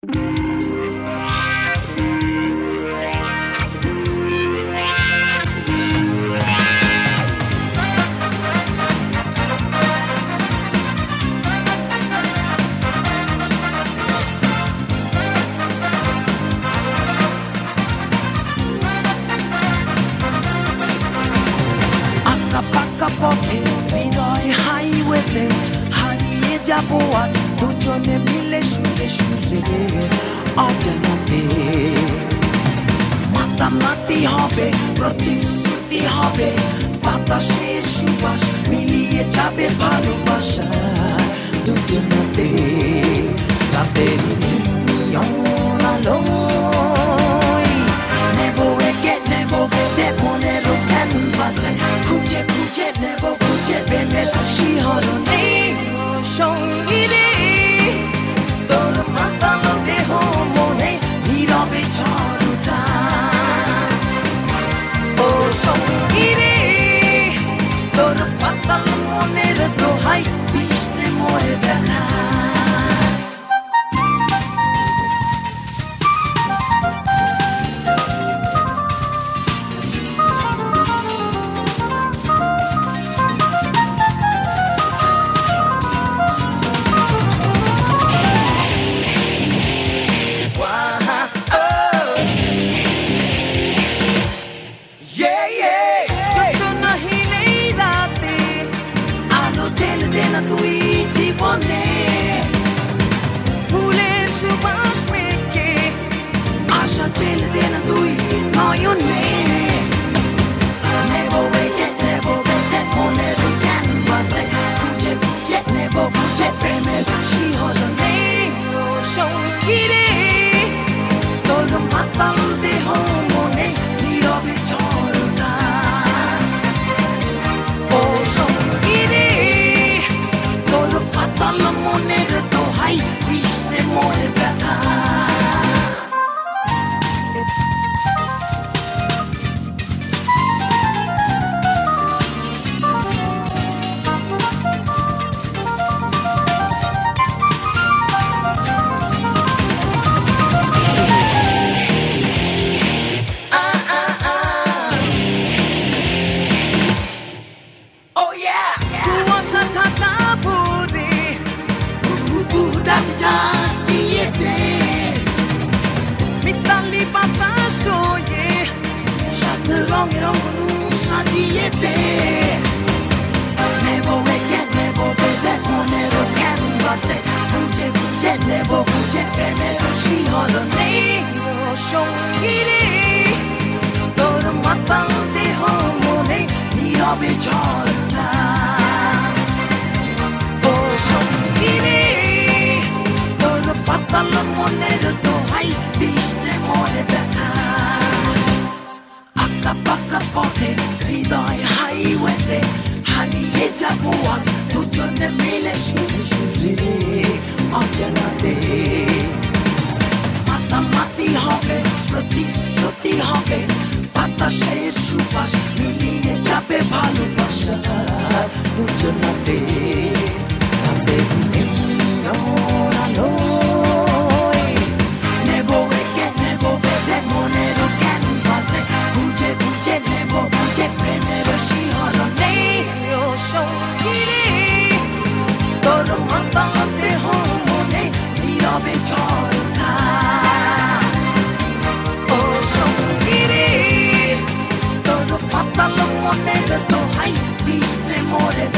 পথে হৃদয় হাইওয়েতে হারিয়ে যাবো আজ দুজনে মিলে সুরে সুরে অজানাতে মাতামাতি হবে প্রতিশ্রুতি হবে বাতাসের সুবাস মিলিয়ে যাবে ভালোবাসা দুজনাতে রাতের নিয়ন আলোয় নেব একে নেব বেঁধে মনেরও ক্যানভাসে খুঁজে খুঁজে নেব খুঁজে প্রেমের শিহরণে সঙ্গী রে তোর মাতানো দেহ মনে নীরবে ঝড়টা ও সঙ্গী রে তোর পাতাল মনের দোহাই দিশতে মরে বেলা তুই জীবনে ফুলের সুবাস মেখে আশা চেলে দে না তুই নয়নে নেব একে নেব বেঁধে মনের ক্যানভাসে খুঁজে খুঁজে নেব খুঁজে প্রেমের শিহরণে সঙ্গী রে তোর মাতাল দেহ মনে নীরবে ঝড়টা ও সঙ্গী রে পাতাল মনের দোহাই দিশতে মরে ব্যথা রঙের অঙ্গনু সাজিয়ে দে নেব একে নেব বেঁধে মনের ক্যানভাসে খুঁজে খুঁজে নেব খুঁজে প্রেমের শিহরণে সঙ্গী রে তোর মাতাল দেহ মনে নীরবে ঝড়টা ও সঙ্গী রে তোর পাতাল মনের দোহাই দিশতে মরে ব্যথা পাকা পথে হৃদয় হাইওয়েতে হারিয়ে যাবো আজ দুজনে মিলে সুরে সুরে অজানাতে মাতামাতি হবে প্রতিশ্রুতি হবে বাতাসের সুবাস মিলিয়ে যাবে ভালোবাসা দুজনাতে রাতের নিয়ন আলোয় নেব একে নেব বেঁধে মনের ক্যানভাসে খুঁজে খুঁজে নেব খুঁজে প্রেমের শিহরণে সঙ্গী রে তোর মাতাল দেহ মনে নীরবে ঝড়টা ও সঙ্গী রে তোর পাতাল মনের দোহাই দিশতে মরে